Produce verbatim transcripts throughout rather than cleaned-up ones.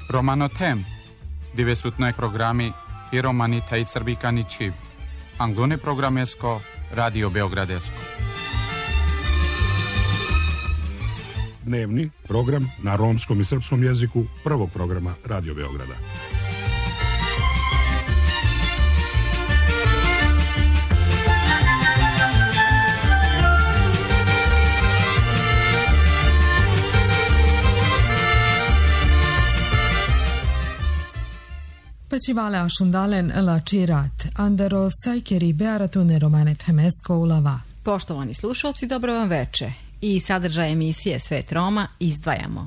Romanotem, devetnaj programi i romani taj srbikani čiv. Anglone programesko, Radio Beogradesko. Dnevni program na romskom i srpskom jeziku prvog programa Radio Beograda. Pecivale ašundalen la čirat, andaro sajkeri bearatune romanet hemesko ulava. Poštovani slušalci, dobro vam veče. I sadržaj emisije Svet Roma izdvajamo.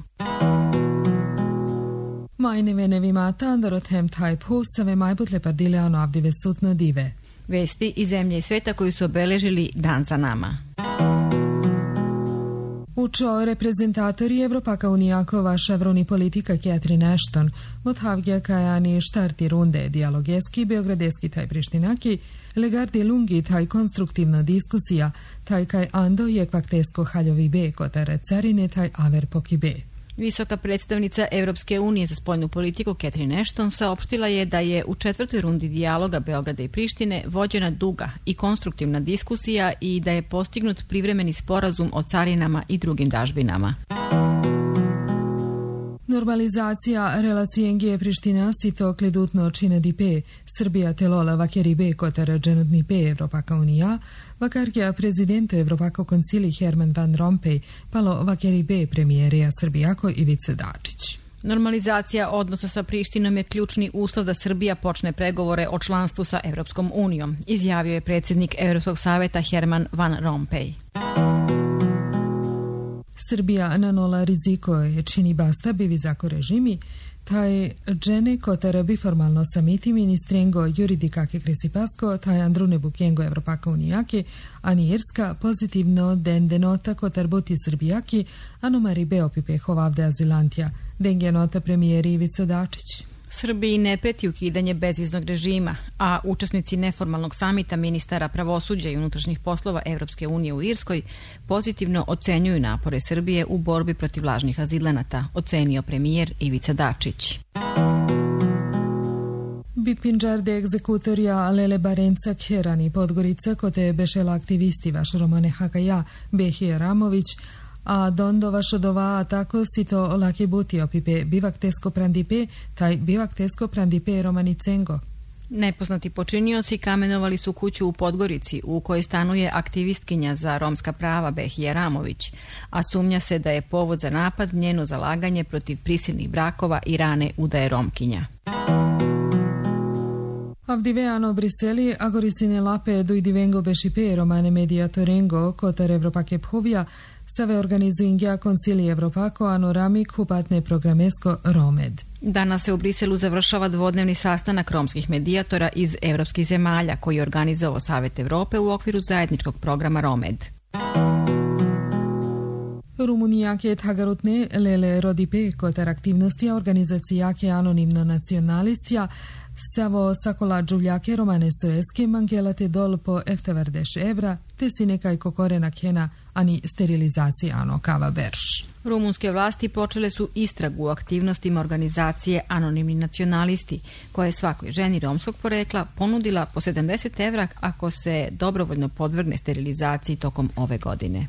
Majne nevimata andaro tem taj pusave majbutle pardileano avdive sutno dive. Vesti iz zemlje i sveta koji su obeležili dan za nama. Učo reprezentatori Evropaka Unijakova ševroni politika Catherine Ashton, Mothavgja kajani štarti runde dijalogeski beogradeski taj prištinaki, legardi lungi taj konstruktivna diskusija, taj kaj ando je kvaktesko haljovi be kotare carine taj aver poki be. Visoka predstavnica Evropske unije za spoljnu politiku Catherine Ashton saopštila je da je u četvrtoj rundi dijaloga Beograda i Prištine vođena duga i konstruktivna diskusija i da je postignut privremeni sporazum o carinama i drugim dažbinama. Normalizacija relacijenje Priština si to kledutno čine di pe, Srbija telola vakeri be kotara dženutni pe Evropaka unija, vakarja prezidento Evropako koncili Herman Van Rompuy, palo vakeri be premijerija Srbijako Ivice Dačić. Normalizacija odnosa sa Prištinom je ključni uslov da Srbija počne pregovore o članstvu sa Evropskom unijom, izjavio je predsjednik Evropskog saveta Herman Van Rompuy. Srbija nanola riziko je čini basta bivi zako režimi, taj džene kotara bi formalno samiti ministrengo juridikake kresipasko, taj Andrune Bukengo Evropaka unijake, ani Irska pozitivno den denota kotar buti Srbijaki, anomari beopipe hovavde azilantija, denge nota premijeri Ivica Dačić. Srbiji ne preti ukidanje bezviznog režima, a učesnici neformalnog samita ministara pravosuđa i unutrašnjih poslova Evropske unije u Irskoj pozitivno ocenjuju napore Srbije u borbi protiv lažnih azilanata, ocenio premijer Ivica Dačić. Bipinđar de egzekutorja Lele Barenca Kherani Podgorica kote bešela aktivisti vaš Romane Hakaja Behije Ramović, a dondo vašo dova tako si to laki buti opipe bivak tesko prandipe, taj bivak tesko prandipe Romanicengo. Nepoznati počinioci kamenovali su kuću u Podgorici u kojoj stanuje aktivistkinja za romska prava Behije Ramović, a sumnja se da je povod za napad njeno zalaganje protiv prisilnih brakova i rane udaje Romkinja. Avdiveano Briseli, agorisine lape do divengo bešipe romane mediatorengo kotar Evropake phovija, save organizuingja koncili Evropako anoramik hupatne programesko Romed. Danas se u Briselu završava dvodnevni sastanak romskih medijatora iz evropskih zemalja koji je organizovao Savet Evrope u okviru zajedničkog programa Romed. Rumunijake tagarutne lele rodipe kotar aktivnosti organizacijake anonimno nacionalistja Savo sakola džuvljake romane soeske mangelate dol po eftevardeš evra, te si nekaj kokorena kena, ani sterilizacija ano kava berš. Rumunske vlasti počele su istragu u aktivnostima organizacije Anonimni nacionalisti, koja je svakoj ženi romskog porekla ponudila po sedamdeset evra ako se dobrovoljno podvrgne sterilizaciji tokom ove godine.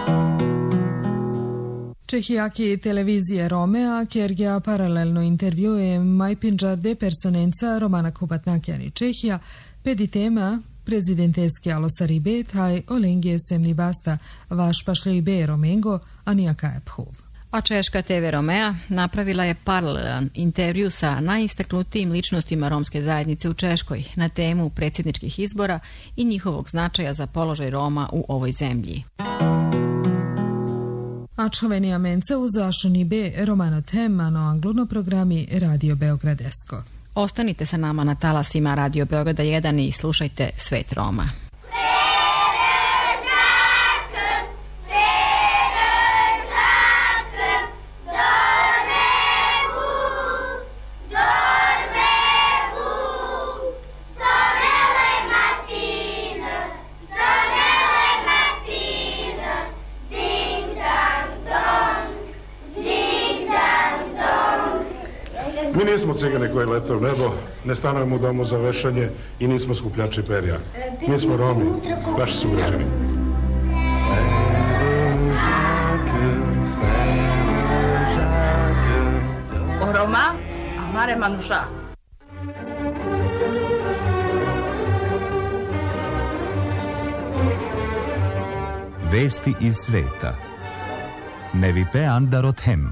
Čehijaki televizije Romea, kjergja paralelno intervjuje majpinđar de personenca Romana Kupatnakjani Čehija, pedi tema prezidenteske alosaribe, taj olengje semni basta vaš pašlejbe Romengo, a nijaka je phuv. A češka te ve Romea napravila je paralelan intervju sa najistaknutijim ličnostima romske zajednice u Češkoj na temu predsjedničkih izbora i njihovog značaja za položaj Roma u ovoj zemlji. A čovenija menca u zašoni be Romano Temano angluno programi Radio Beogradesko. Ostanite sa nama na talasima Radio Beograda jedan i slušajte Svet Roma. Mi nismo cigane koji lete u nebo, ne stanujemo u domu za vešanje i nismo skupljači perja. Mi smo Romi, vaši sugrađani. O Roma, amare Manuša. Vesti iz sveta. Nevipe Andarothem.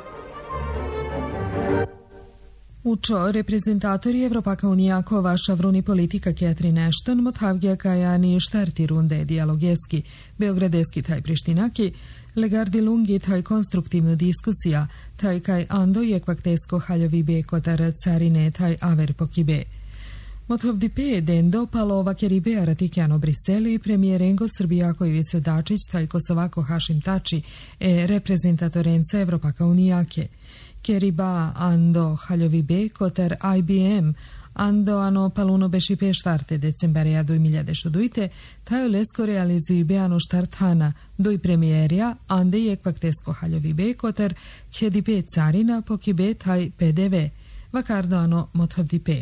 Učo reprezentatori Evropaka unijako vaša vruni politika Catherine Ashton mothavgja kajani štarti runde dijalogeski, beogradeski taj prištinaki, legardi lungi taj konstruktivnu diskusija, taj kaj ando je kvaktesko haljovi be kotar carine taj aver pokibe. Motovdi pe dendo palo vakeribe aratikjano Briseli, premijerengo Srbijako Ivice Dačić taj Kosovako Hašim Tači e reprezentatorenca Evropaka unijake. Keriba ando haljovi be kotar I B M ando ano paluno beši pe štarte decembarja do imiljade šodujte, tajo lesko realizuju be ano štart hana doj premijerja ande je kvaktesko haljovi be kotar kjedi pe carina poki be taj P D V. Vakardo ano motovdi pe.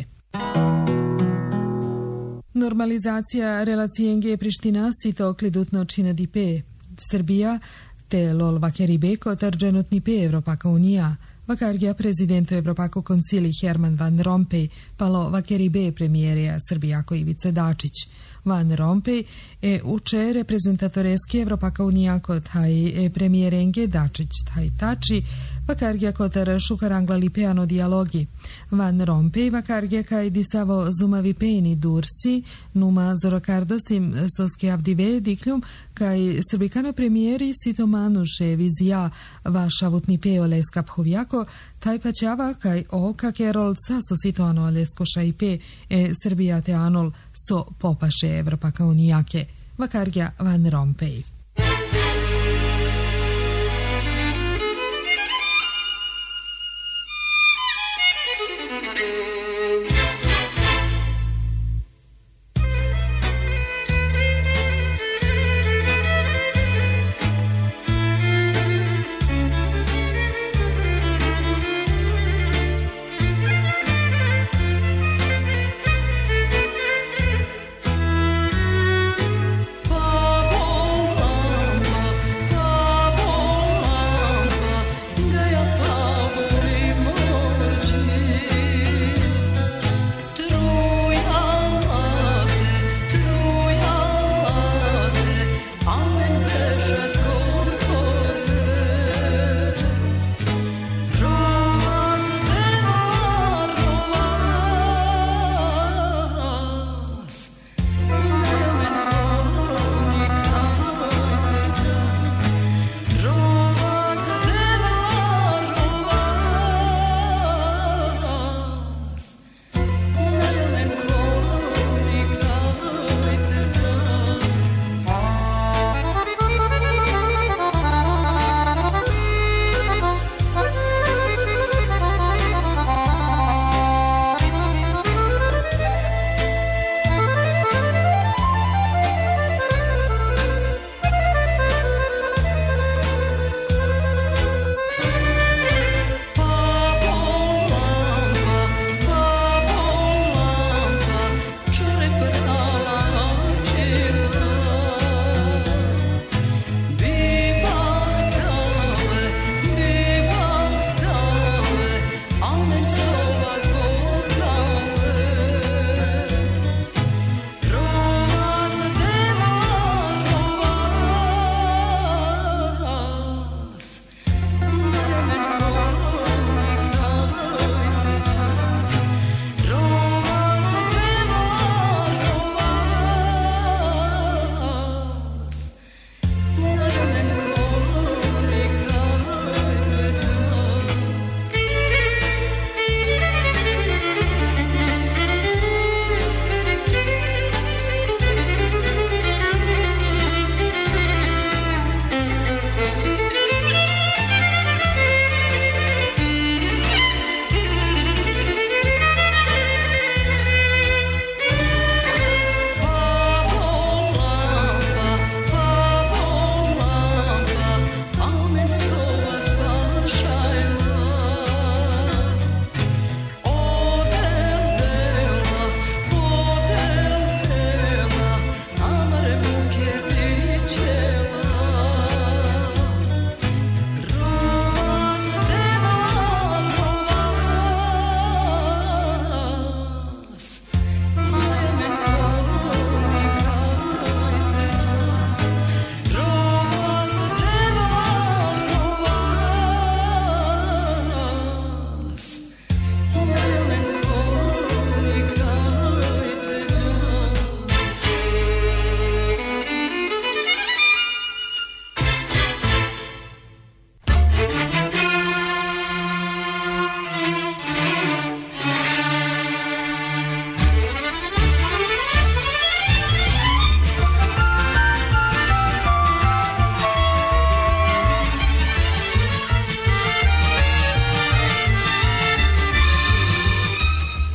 Normalizacija relacijenge Priština sito oklidutno činadi pe. Srbija te lol vakeribe kotar dženutni pe Evropaka unija. Vakargja prezidentu Evropako konsili Herman Van Rompuy palo vakeribe premijerija Srbijako Ivice Dačić. Van Rompuy e uče reprezentatoreski Evropaka unijako taj e premijerenge Dačić taj tači vakargja kotar šukarangla lipeano dijalogi. Van Rompuy vakargja kaj disavo zumavi peni dursi numa zorokardosim soske avdive dikljum kaj srbikano premijeri sito manuše vizija vašavutni peo leskap hovjako taj paćava kaj o kake rol sa so sito ano lesko šajpe e Srbija te anol so popaše Evropaka unijake. Vakargja Van Rompuy. Bom, bom.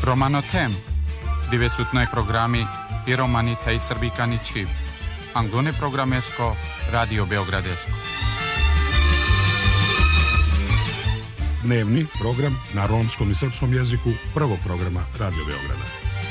Romano Tem, dove su noi programi i romani taj srbikani čiv. Anglone programesko, Radio Beogradesko. Dnevni program na romskom i srpskom jeziku prvog programa Radio Beograda.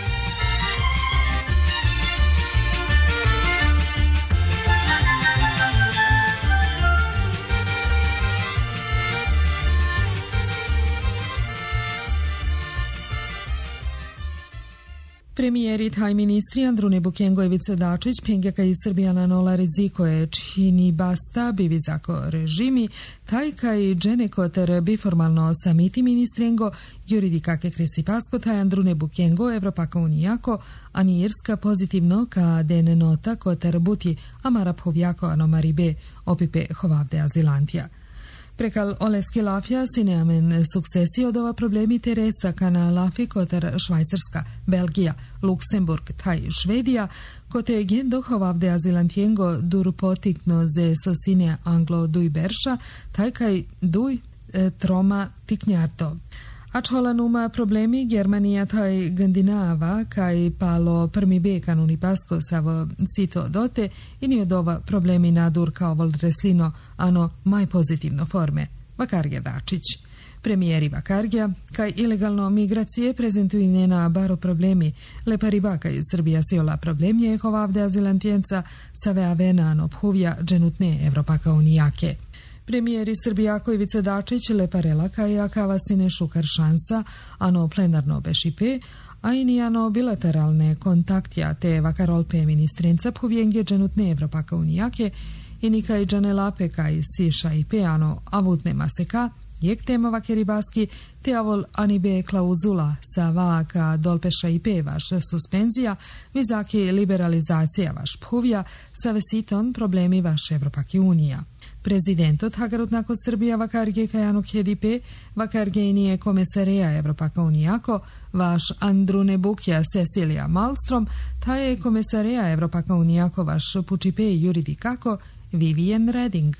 Premijeri taj ministri Andrune Bukengo i Ivica Dačić pengeka i Srbijana nola rizikoje čini basta bivizako režimi, taj kaj dženeko ter biformalno samiti ministrengo juridikake kresipasko taj Andrune Bukengo Evropaka unijako, ani Irska pozitivno ka den nota ko ter buti amara povjako anomaribe opipe hovavde azilantija. Prekal oleski lafja sineamen suksesi od ova problemi teresa kana lafi koter Švajcarska, Belgija, Luksemburg, taj Švedija, kote gendo hovavde azilantiengo dur potikno ze sosine anglo duj berša, taj kaj duj e, troma tiknjarto. Ačholanuma problemi Germanija taj Gandinava kaj palo prmi be kanuni pasko savo sito dote i ni od ova problemi nadur kao vol reslino ano maj pozitivno forme. Vakargija Dačić. Premijeri Vakargija kaj ilegalno migracije prezentuju na baro problemi le pariba kaj Srbija siola problem je hovavde azilantijenca save avena no phuvja dženutne Evropaka unijake. Premijeri Srbijako Ivica Dačić le parela kaj akava sine šukar šansa ano plenarno bešipe, a i nijano bilateralne kontaktja te vakarolpe ministrenca phuvjenge dženutne Evropaka unijake i nikaj džanelape kaj siša i pe ano avutne maseka, jek tema vakeribaski te avol ani be klauzula sa vaka dolpeša i pe vaš suspenzija, vizaki liberalizacija vaš phuvja, sa vesiton problemi vaš Evropaki unija. Prezidentot Hagarutnako Srbija Vakarge Kajano Khedipe, Vakargenije komesareja Evropaka unijako, vaš Andrune Bukja Cecilija Malmstrom, ta je komesareja Evropaka unijako vaš Pučipe juridikako Vivian Reding.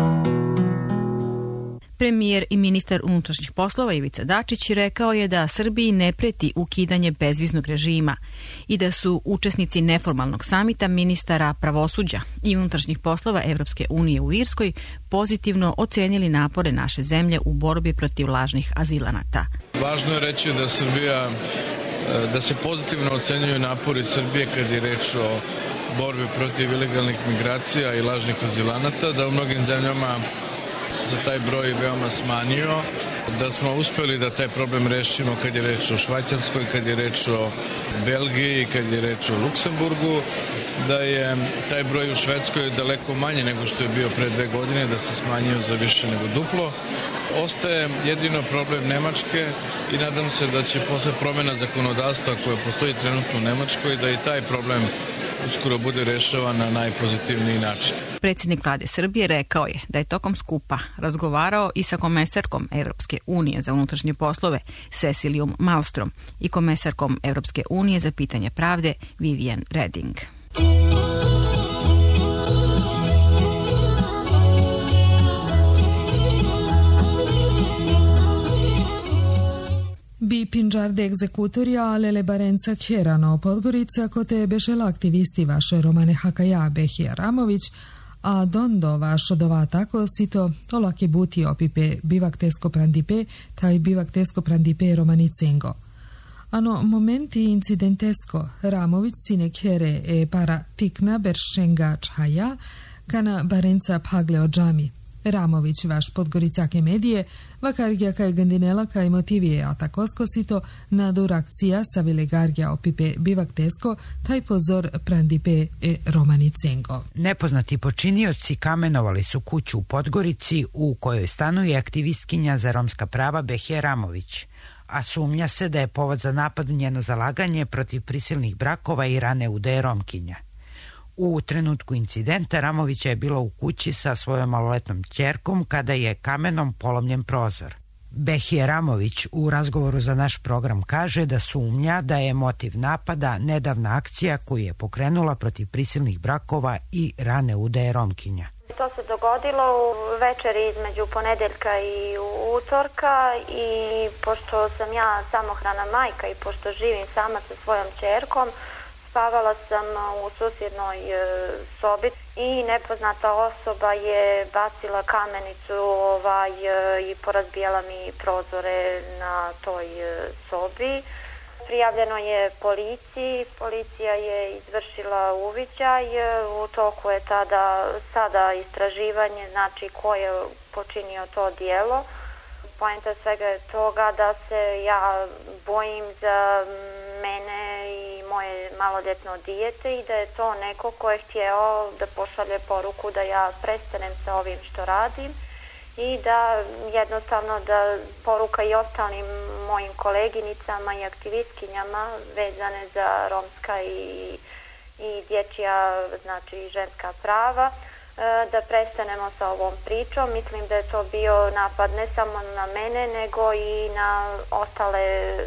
Premijer i ministar unutrašnjih poslova Ivica Dačić rekao je da Srbiji ne preti ukidanje bezviznog režima i da su učesnici neformalnog samita ministara pravosuđa i unutrašnjih poslova Evropske unije u Irskoj pozitivno ocenili napore naše zemlje u borbi protiv lažnih azilanata. Važno je reći da Srbija, da se pozitivno ocenjuju napori Srbije kad je reč o borbi protiv ilegalnih migracija i lažnih azilanata, da u mnogim zemljama za taj broj veoma smanjio, da smo uspeli da taj problem rešimo kad je reč o Švajcarskoj, kad je reč o Belgiji, kad je reč o Luksemburgu, da je taj broj u Švedskoj daleko manje nego što je bio pre dve godine, da se smanjio za više nego duplo. Ostaje jedino problem Nemačke i nadam se da će posle promjena zakonodavstva koje postoji trenutno u Nemačkoj, da i taj problem uskoro bude rešavan na najpozitivniji način. Predsjednik vlade Srbije rekao je da je tokom skupa razgovarao i sa komesarkom Evropske unije za unutrašnje poslove Cecilijom Malmstrom i komesarkom Evropske unije za pitanje pravde Vivian Reding. Bi pinđarde egzekutorja alele barenca Kjerano Podgorica kote bešela aktivisti vaše Romane Hakaja Behija Ramović, a dondo vaš dova tako sito olake buti opipe bivak tesko prandipe taj bivak tesko prandipe Romanicengo. Ano momenti incidentesko Ramović sine Kjere e para tikna beršenga čhaja kana barenca pagle o džami. Ramović vaš podgoricake medije, vakargija kaj gandinela kaj motivije atakosko sito nadur akcija sa vilegargija opipe bivak tesko taj pozor prandipe e Romanicengo. Nepoznati počinioci kamenovali su kuću u Podgorici u kojoj stanuje aktivistkinja za romska prava Behija Ramović, a sumnja se da je povod za napad njeno zalaganje protiv prisilnih brakova i rane udaje Romkinja. U trenutku incidenta Ramovića je bila u kući sa svojom maloletnom ćerkom kada je kamenom polomljen prozor. Behija Ramović u razgovoru za naš program kaže da sumnja da je motiv napada nedavna akcija koju je pokrenula protiv prisilnih brakova i rane udaje Romkinja. to se dogodilo u večeri između ponedeljka i utorka i pošto sam ja samohrana majka i pošto živim sama sa svojom ćerkom, spavala sam u susjednoj sobi i nepoznata osoba je bacila kamenicu ovaj, i porazbijala mi prozore na toj sobi. Prijavljeno je policiji, policija je izvršila uviđaj, u toku je tada sada istraživanje, znači ko je počinio to djelo. Poenta svega je toga da se ja bojim za mene i moje maloljetno dijete i da je to neko ko je htjeo da pošalje poruku da ja prestanem sa ovim što radim i da jednostavno da poruka i ostalim mojim koleginicama i aktivistkinjama vezane za romska i, i dječja, znači ženska prava, da prestanemo sa ovom pričom. Mislim da je to bio napad ne samo na mene, nego i na ostale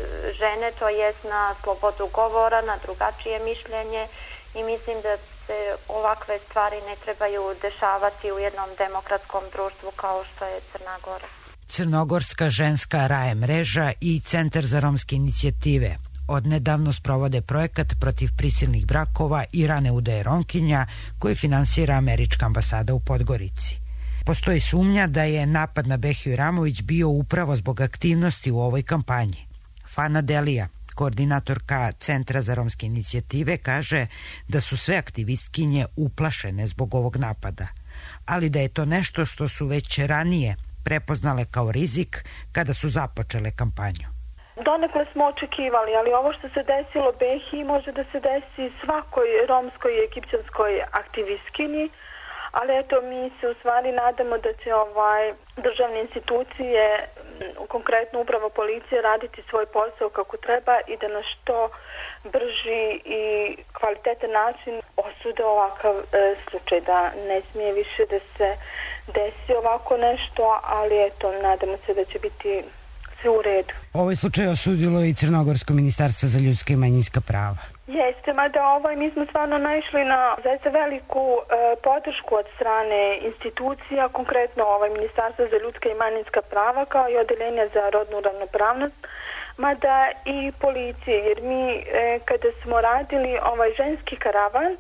žene, to jest na slobodu govora, na drugačije mišljenje i mislim da se ovakve stvari ne trebaju dešavati u jednom demokratskom društvu kao što je Crna Gora. Crnogorska ženska R A E mreža i Centar za romske inicijative odnedavno sprovode projekat protiv prisilnih brakova i rane udaje Romkinja koji finansira Američka ambasada u Podgorici. Postoji sumnja da je napad na Behiju Iramović bio upravo zbog aktivnosti u ovoj kampanji. Fana Delija, koordinatorka Centra za romske inicijative, kaže da su sve aktivistkinje uplašene zbog ovog napada, ali da je to nešto što su već ranije prepoznale kao rizik kada su započele kampanju. Donekle smo očekivali, ali ovo što se desilo Behiji može da se desi svakoj romskoj i egipćanskoj aktivistkinji, ali eto mi se u stvari nadamo da će ovaj državne institucije, konkretno upravo policija, raditi svoj posao kako treba i da na što brži i kvalitetan način osude ovakav e, slučaj, da ne smije više da se desi ovako nešto, ali eto nadamo se da će biti sve u redu. Ovaj slučaj osudilo i Crnogorsko ministarstvo za ljudska i manjinska prava. Jeste, mada ovaj, mi smo stvarno naišli na zaista veliku e, podršku od strane institucija, konkretno ovaj Ministarstvo za ljudska i manjinska prava kao i Odeljenja za rodnu ravnopravnost, mada i policije, jer mi e, kada smo radili ovaj ženski karavan e,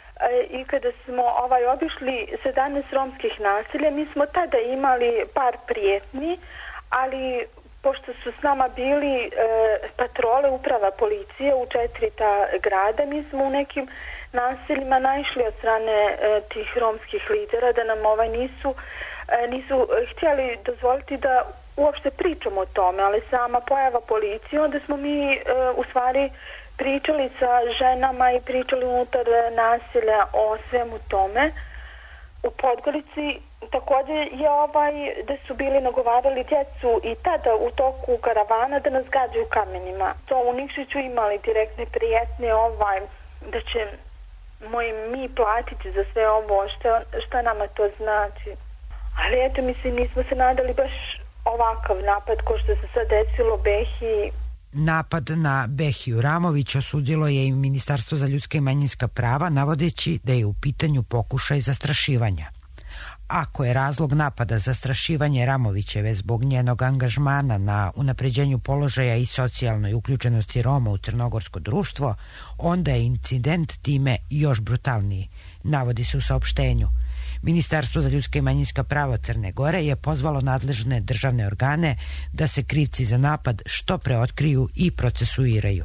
i kada smo ovaj obišli sedamnaest romskih naselja, mi smo tada imali par prijetnji, ali pošto su s nama bili e, patrole uprava policije u četiri ta grada, mi smo u nekim naseljima naišli od strane e, tih romskih lidera da nam ovaj nisu, e, nisu htjeli dozvoliti da uopšte pričamo o tome, ali sama pojava policije, onda smo mi e, u stvari pričali sa ženama i pričali unutar naselja o svemu tome. U Podgorici također je ovaj da su bili nagovarali djecu i tada u toku karavana da nas gađaju kamenjima. To u Nikšiću imali direktne prijetne ovaj da će moj mi platiti za sve ovo, šta, šta nama to znači. Ali eto, mislim, nismo se nadali baš ovakav napad ko što se sad desilo Behiji. Napad na Behiju Ramović osudilo je i Ministarstvo za ljudska i manjinska prava, navodeći da je u pitanju pokušaj zastrašivanja. Ako je razlog napada zastrašivanje Ramovićeve zbog njenog angažmana na unapređenju položaja i socijalnoj uključenosti Roma u crnogorsko društvo, onda je incident time još brutalniji, navodi se u saopštenju. Ministarstvo za ljudska i manjinska prava Crne Gore je pozvalo nadležne državne organe da se krivci za napad što pre otkriju i procesuiraju.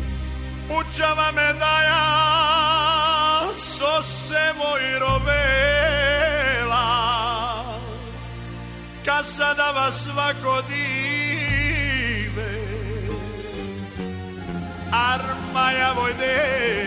Učava me daja sose moj rovela kad sada vas svako dive armaja vojde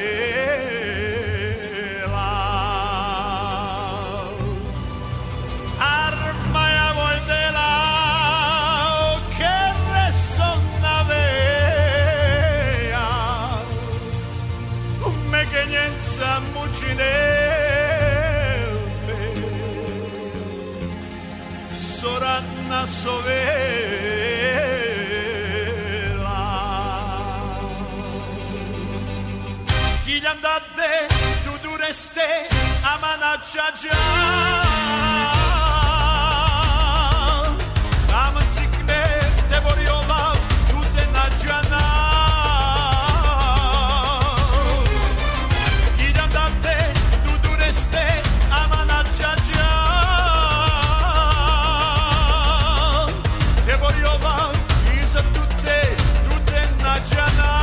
soratna sovela Kiljam date tu dureste amana čađa. Tam cikne te borjova, tu te nađana. Idam da te, tu dureste, amana čađa. Te borjova, iza tu te, tu te nađana.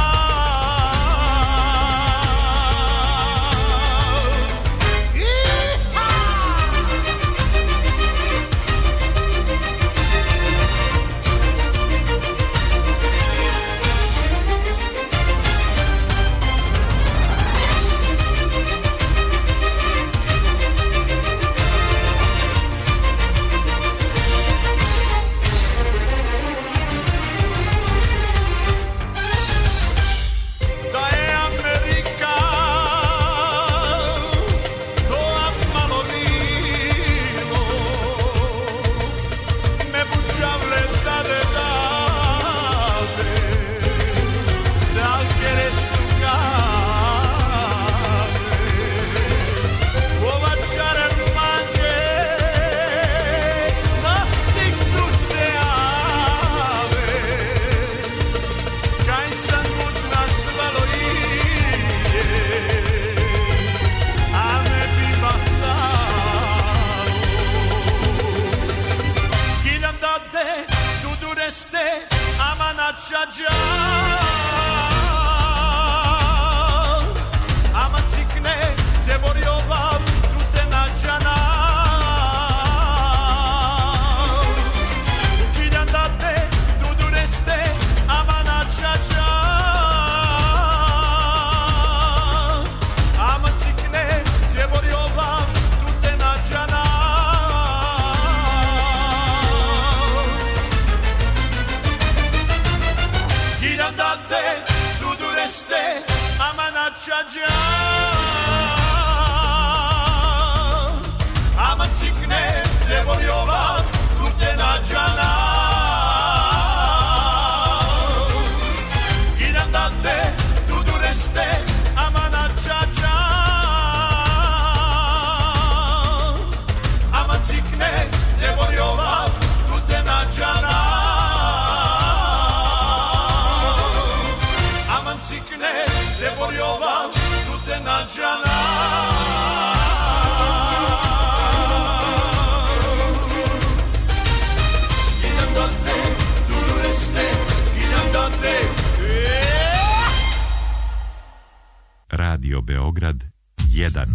Radio Beograd jedan.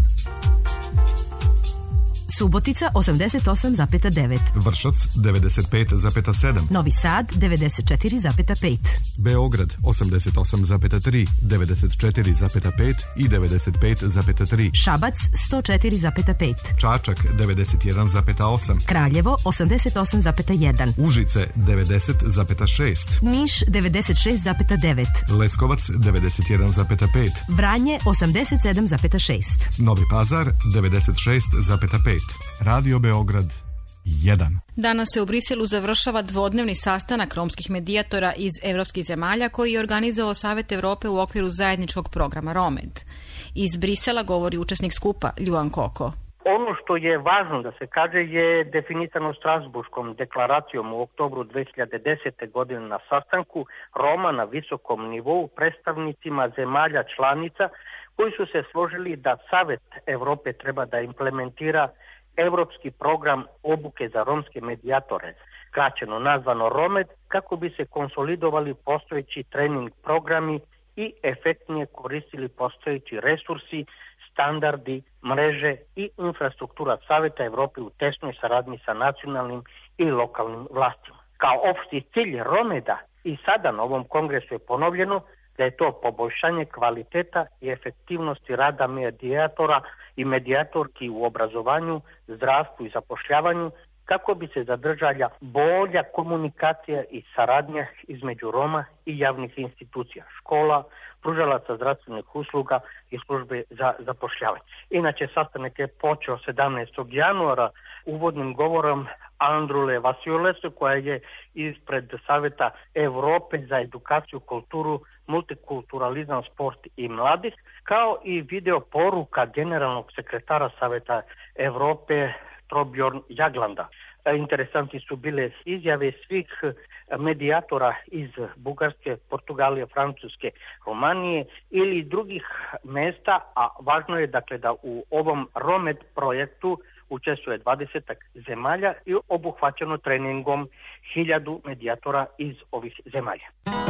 Subotica osamdeset osam zarez devet. Vršac devedeset pet zarez sedam. Novi Sad devedeset četiri zarez pet. Beograd osamdeset osam zarez tri, devedeset četiri zarez pet i devedeset pet zarez tri. Šabac sto četiri zarez pet. Čačak devedeset jedan zarez osam. Kraljevo osamdeset osam zarez jedan. Užice devedeset zarez šest. Niš devedeset šest zarez devet. Leskovac devedeset jedan zarez pet. Vranje osamdeset sedam zarez šest. Novi Pazar devedeset šest zarez pet. Radio Beograd jedan. Danas se u Briselu završava dvodnevni sastanak romskih medijatora iz evropskih zemalja koji je organizovao Savet Evrope u okviru zajedničkog programa Romed. Iz Brisela govori učesnik skupa Ljuan Koko. Ono što je važno da se kaže je definisano Strasburskom deklaracijom u oktobru dve hiljade desete. godine na sastanku Roma na visokom nivou predstavnicima zemalja članica koji su se složili da Savet Evrope treba da implementira Evropski program obuke za romske medijatore, kraćeno nazvano Romed, kako bi se konsolidovali postojeći trening programi i efektnije koristili postojeći resursi, standardi, mreže i infrastruktura Saveta Evrope u tesnoj saradnji sa nacionalnim i lokalnim vlastima. Kao opšti cilj Romeda i sada na ovom kongresu je ponovljeno da je to poboljšanje kvaliteta i efektivnosti rada medijatora i medijatorki u obrazovanju, zdravstvu i zapošljavanju, kako bi se zadržala bolja komunikacija i saradnja između Roma i javnih institucija, škola, pružalaca zdravstvenih usluga i službe za zapošljavanje. Inače, sastanak je počeo sedamnaestog januara uvodnim govorom Andrule Vasiolese, koja je ispred Saveta Evrope za edukaciju, kulturu, multikulturalizam, sport i mladih, kao i video poruka generalnog sekretara Saveta Evrope Torbjorn Jaglanda. Interesantni su bile izjave svih medijatora iz Bugarske, Portugalije, Francuske, Romanije ili drugih mesta, a važno je dakle da u ovom Romed projektu učestvuje dvadeset zemalja i obuhvaćeno treningom hiljadu medijatora iz ovih zemalja.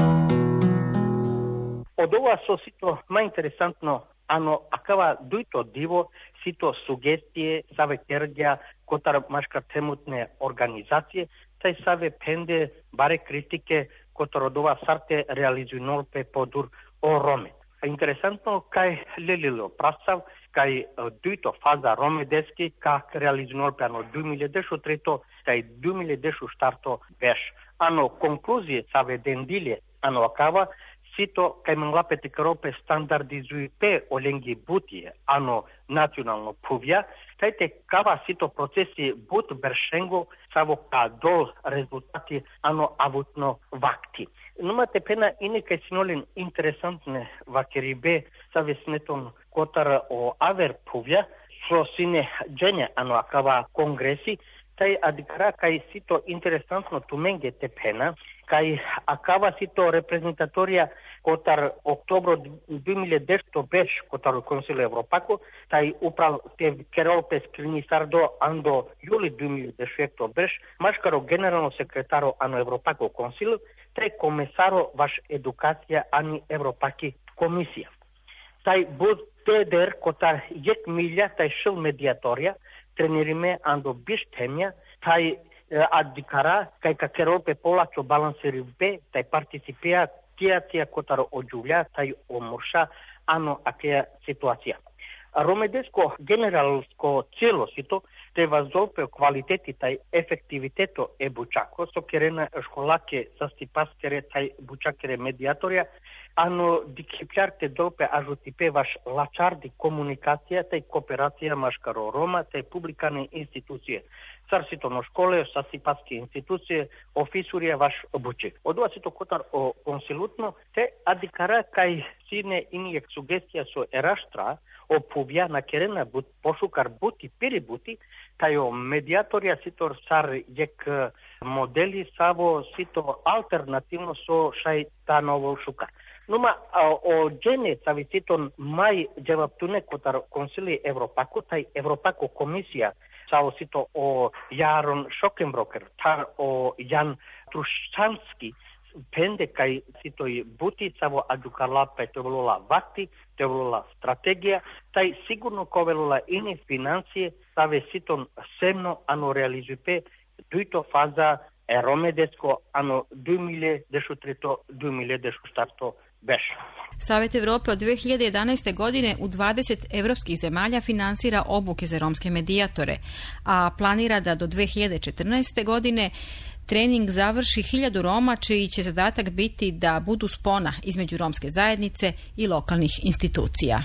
Od ova so sito najinteresantno ano akava duito divo sito sugestije save kergja kotar maška temutne organizacije, taj save pende bare kritike kotar od ova sarte realizuju norpe podur o Rome. Interesantno kaj lelilo prasav, kaj duito faza Rome deski kak realizuju norpe ano du mille tri, kaj du mille starto veš. Ano konkluzije save dendilje ano akava sito kaj manglapete karope standardizuje pe olengi butije ano nacionalno puvja, kaj te kava sito procesi but beršengo savo ka dol rezultati ano avutno vakti. Numa te pena ine kaj sinolin interesantne vakeribe save sneton kotar o aver puvja, so sine dženje ano akava kongresi, taj adikara kaj sito interesantno tumenge te pena, kaj akava sito reprezentatorija kotar oktobro du mille deset beš kotar Konsil Evropako, taj uprav te kerolpe skrini sardo ando juli du mille deset beš, maškaro generalno sekretaro ano Evropako Konsil, taj komesaro vaš edukacija ani Evropaki komisija. Taj bud teder kotar jek milja taj šil mediatorija, trenirime ando biš temja, taj adikara, kaj kakerolpe polaco balanseri be, taj participea tijacija kotar ođulja, taj omorša, ano akeja situacija. Romedesko generalsko cijelo sito te vazolpe o kvaliteti taj efektiviteto e bučako, so kerena školake sastipaskere taj bučakere mediatorja, ano dikipljarte dolpe ajutipe vaš lačardi komunikacija taj kooperacija maškaro Roma taj publikane institucije. Car sito no škole, sasipaske institucije, ofisurje vaš obuče. Odova sito kotar o konsilutno, te adikara kaj sine inijek sugestija so eraštra o puvja na kerena but pošukar buti piri buti, taj o mediatorja sitor sar jek modeli savo sito alternativno so šaj ta novo šukar. Numa o džene savi siton maj dževaptune kotar konsili Evropako, taj Evropako komisija savo sito o Jaron Schokenbroker, tar o Jan Trušanski, pende kaj sito i buti savo adukarlape te volila vakti, te volila strategija, taj sigurno kovelula ini financije save siton semno ano realizupe duito faza Romedesko ano du mille deset du mille deset beš. Savet Evrope od dve hiljade jedanaeste. godine u dvadeset evropskih zemalja finansira obuke za romske medijatore, a planira da do dve hiljade četrnaeste. godine trening završi hiljadu Roma, čiji će zadatak biti da budu spona između romske zajednice i lokalnih institucija.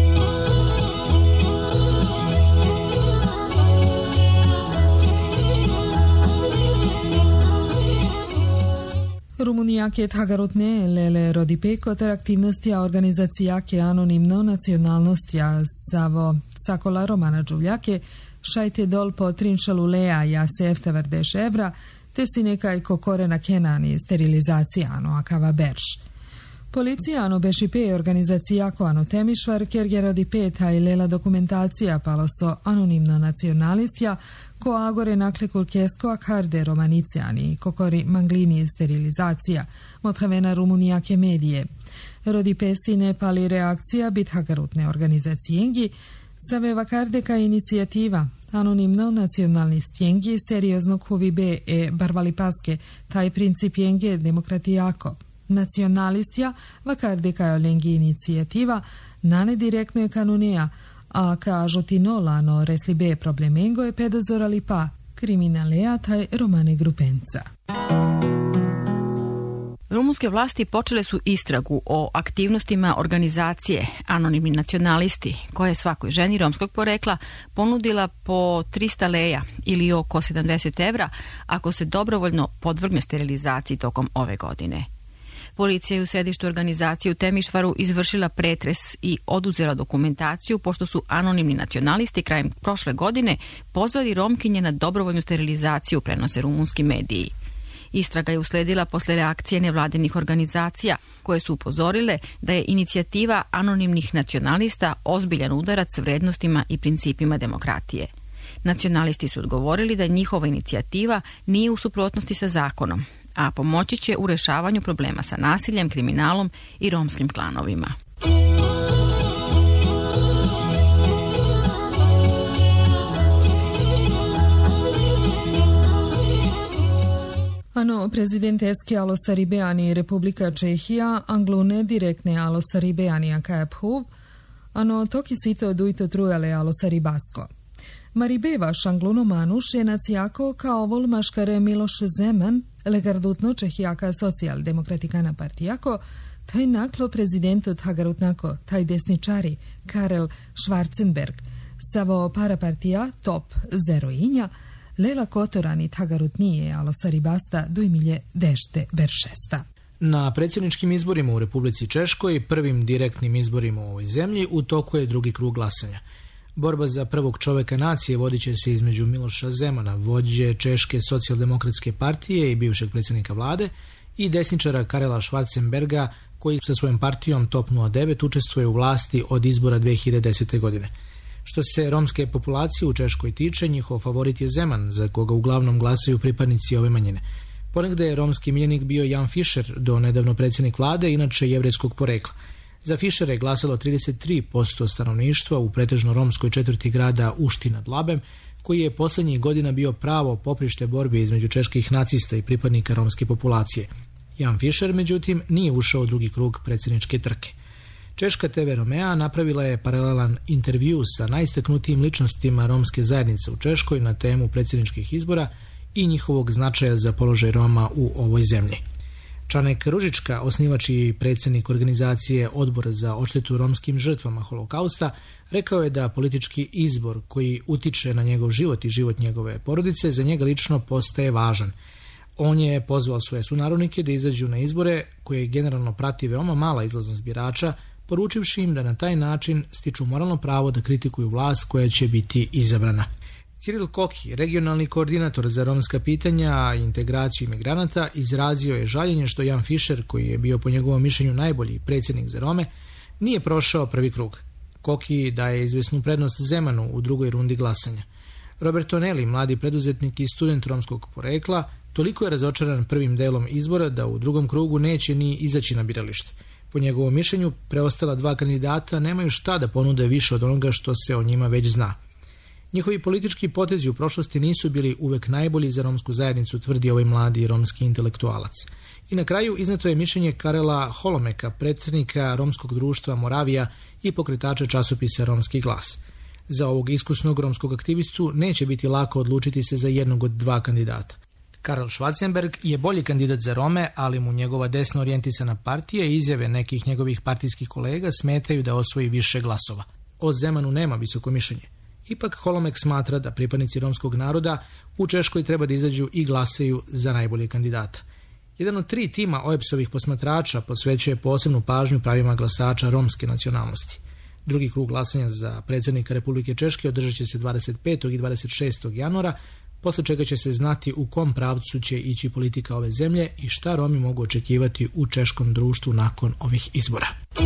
Rumunijake tagarutne lele rodipe kotar aktivnostija organizacijake anonimno nacionalnostja savo sakola Romana Đuljake šajte dol po trinšalu lea ja se eftavardeš evra te si nekaj kokorena kenani sterilizacija ano akava berš. Policija ano bešipe organizacijako ano temišvar kerge rodipe taj lela dokumentacija paloso anonimno nacionalistja ko agore naklikul kesko akarde romaniciani kokori manglini sterilizacija mothavena rumunijake medije. Rodipe sine pali reakcija bit hagarutne organizacijengi save vakarde ka inicijativa anonimno nacionalni stjengi serioznog huvibe e barvalipaske taj principjenge demokratijako. Nacionalistja vakarde ka olengi inicijativa nane direktno je kanunea, a ka žutinolano reslibe problemengo je pedozorali pa kriminalea taj romane grupenca. Rumunske vlasti počele su istragu o aktivnostima organizacije Anonimni nacionalisti, koja je svakoj ženi romskog porekla ponudila po trista leja ili oko sedamdeset evra ako se dobrovoljno podvrgne sterilizaciji tokom ove godine. Policija je u sedištu organizacije u Temišvaru izvršila pretres i oduzela dokumentaciju pošto su anonimni nacionalisti krajem prošle godine pozvali Romkinje na dobrovoljnu sterilizaciju, prenose rumunski mediji. Istraga je usledila posle reakcije nevladinih organizacija koje su upozorile da je inicijativa anonimnih nacionalista ozbiljan udarac vrednostima i principima demokratije. Nacionalisti su odgovorili da njihova inicijativa nije u suprotnosti sa zakonom, a pomoći će u rešavanju problema sa nasiljem, kriminalom i romskim klanovima. Ano, prezidenteski Alois Aribeani Republika Čehija, anglune direktne Alois Aribeanija Kajaphuv, ano toki sito duito trujale Alois Aribasko. Maribevaš angluno manuš je nacijako kao vol maškare Miloš Zeman, legardutno Čehijaka socijaldemokratikana partijako, taj naklo prezidentu tagarutnako, taj desničari Karel Schwarzenberg, savo parapartija top zeroinja, Lela Kotorani tagarutnije Alois Aribasta dujmilje dešte beršesta. Na predsjedničkim izborima u Republici Češkoj, prvim direktnim izborima u ovoj zemlji, u toku je drugi krug glasanja. Borba za prvog čoveka nacije vodit će se između Miloša Zemana, vođe Češke socijaldemokratske partije i bivšeg predsjednika vlade, i desničara Karela Schwarzenberga, koji sa svojom partijom Top nula devet učestvuje u vlasti od izbora dve hiljade desete. godine. Što se romske populacije u Češkoj tiče, njihov favorit je Zeman, za koga uglavnom glasaju pripadnici ove manjine. Ponegde je romski miljenik bio Jan Fischer, do nedavno predsjednik vlade, inače jevrejskog porekla. Za Fischera je glasalo trideset tri posto stanovništva u pretežno romskoj četvrti grada Ušti nad Labem, koji je posljednjih godina bio pravo poprište borbe između čeških nacista i pripadnika romske populacije. Jan Fischer, međutim, nije ušao u drugi krug predsjedničke trke. Češka te ve Romea napravila je paralelan intervju sa najistaknutijim ličnostima romske zajednice u Češkoj na temu predsjedničkih izbora i njihovog značaja za položaj Roma u ovoj zemlji. Čanek Ružička, osnivač i predsjednik organizacije Odbora za odštetu romskim žrtvama holokausta, rekao je da politički izbor koji utiče na njegov život i život njegove porodice za njega lično postaje važan. On je pozvao svoje sunarodnike da izađu na izbore koje generalno prati veoma mala izlaznost birača, poručivši im da na taj način stiču moralno pravo da kritikuju vlast koja će biti izabrana. Ciril Koki, regionalni koordinator za romska pitanja i integraciju imigranata, izrazio je žaljenje što Jan Fischer, koji je bio po njegovom mišljenju najbolji predsjednik za Rome, nije prošao prvi krug. Koki daje izvesnu prednost Zemanu u drugoj rundi glasanja. Robert Tonelli, mladi preduzetnik i student romskog porekla, toliko je razočaran prvim delom izbora da u drugom krugu neće ni izaći na biralište. Po njegovom mišljenju, preostala dva kandidata nemaju šta da ponude više od onoga što se o njima već zna. Njihovi politički potezi u prošlosti nisu bili uvek najbolji za romsku zajednicu, tvrdi ovaj mladi romski intelektualac. I na kraju izneto je mišljenje Karela Holomeka, predsjednika romskog društva Moravija i pokretača časopisa Romski glas. Za ovog iskusnog romskog aktivistu neće biti lako odlučiti se za jednog od dva kandidata. Karel Schwarzenberg je bolji kandidat za Rome, ali mu njegova desno orijentisana partija i izjave nekih njegovih partijskih kolega smetaju da osvoji više glasova. O Zemanu nema visoko mišljenje. Ipak Holomek smatra da pripadnici romskog naroda u Češkoj treba da izađu i glasaju za najbolje kandidata. Jedan od tri tima O E P S-ovih posmatrača posvećuje posebnu pažnju pravima glasača romske nacionalnosti. Drugi krug glasanja za predsjednika Republike Češke održat će se dvadeset petog i dvadeset šestog januara, posle čega će se znati u kom pravcu će ići politika ove zemlje i šta Romi mogu očekivati u češkom društvu nakon ovih izbora.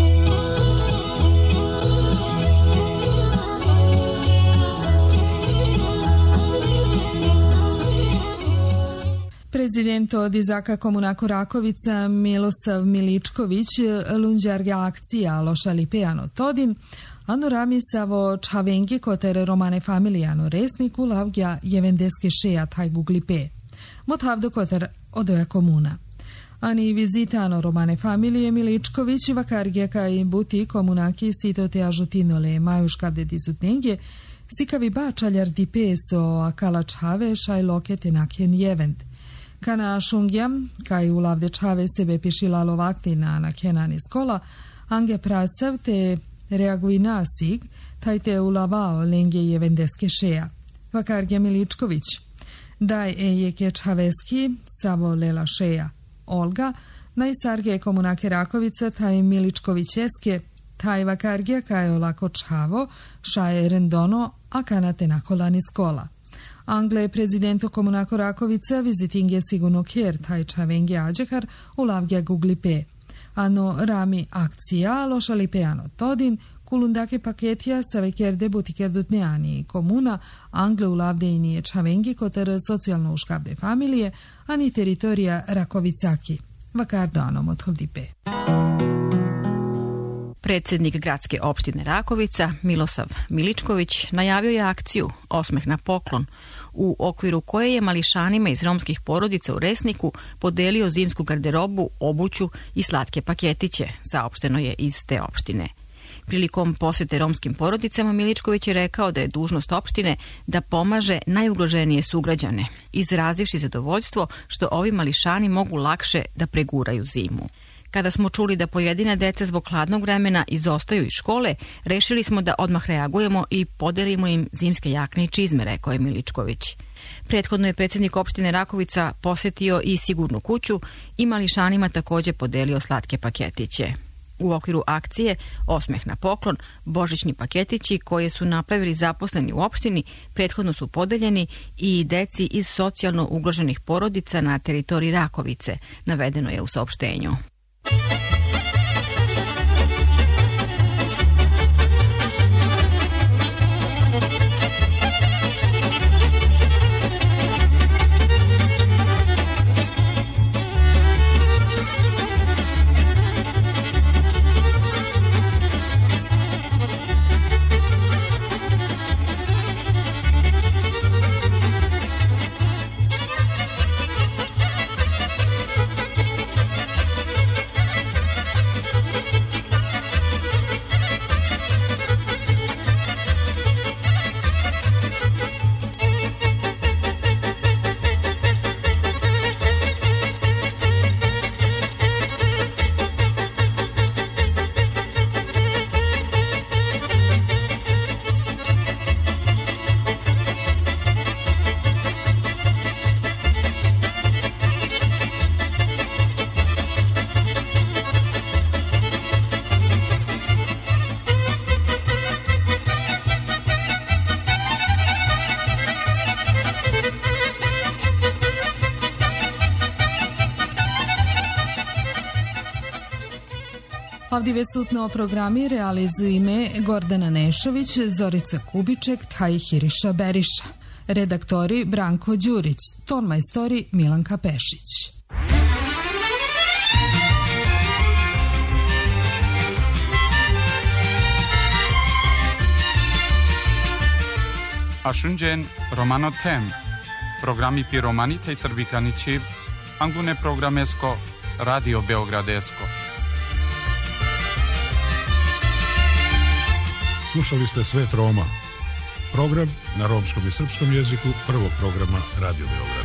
Prezident od Izaka Komunako Rakovica Milosav Miličković lunđarga akcija lošali pejano todin, ano ramisavo čavengi kotere romane familijano resniku lavgja jevendeske šeja taj guglipe. Motavdo koter odoja komuna. Ani vizitano romane familije Miličković vakargja kaj buti komunaki sito te ažutinole majuškavde dizutnengje sikavi bačaljar di peso akala čave šaj lokete nakjen jevend. Kana šungjam, kaj u lavde čave sebe pišilalo vaktina na kenani skola, ange pracav te reagui nasig, taj te ulavao lenge jevendeske šeja. Vakargja Miličković. Daj e jeke čaveski, savo lela šeja. Olga, Najsarge komunake Rakovica, taj Miličkovićeske, taj Vakargija kaj olako čavo, šaje rendono, a kanate nakolani skola. Angle prezidento komunako Rakovica vizitinge sigurno kjer, taj čavenge ađekar, ulavgja guglipe. Ano rami akcija, lošalipeano todin, kulundake paketija savekerde butikerdutneani komuna, Angle ulavde i nije čavengi kotar socijalno uškavde familije, ani teritorija Rakovicaki. Vakardo anom odhovdipe. Predsjednik gradske opštine Rakovica, Milosav Miličković, najavio je akciju Osmeh na poklon, u okviru koje je mališanima iz romskih porodica u Resniku podelio zimsku garderobu, obuću i slatke paketiće, saopšteno je iz te opštine. Prilikom posete romskim porodicama Miličković je rekao da je dužnost opštine da pomaže najugroženije sugrađane, izrazivši zadovoljstvo što ovi mališani mogu lakše da preguraju zimu. Kada smo čuli da pojedina deca zbog hladnog vremena izostaju iz škole, rešili smo da odmah reagujemo i podelimo im zimske jakne i čizme, rekao je Miličković. Prethodno je predsjednik opštine Rakovica posetio i sigurnu kuću i mališanima također podelio slatke paketiće. U okviru akcije Osmeh na poklon, božićni paketići koje su napravili zaposleni u opštini prethodno su podeljeni i deci iz socijalno ugroženih porodica na teritoriji Rakovice, navedeno je u saopštenju. Ovdje sutno o programi realizuju ime Gordana Nešović, Zorica Kubiček, taj Hiriša Beriša. Redaktori Branko Đurić, ton majstori Milanka Pešić. Ashunjen Romano Tem, programi Piromani tej Srbikanići, Angune programesko, Radio Beogradesko. Slušali ste Svet Roma, program na romskom i srpskom jeziku prvog programa Radio Beograd.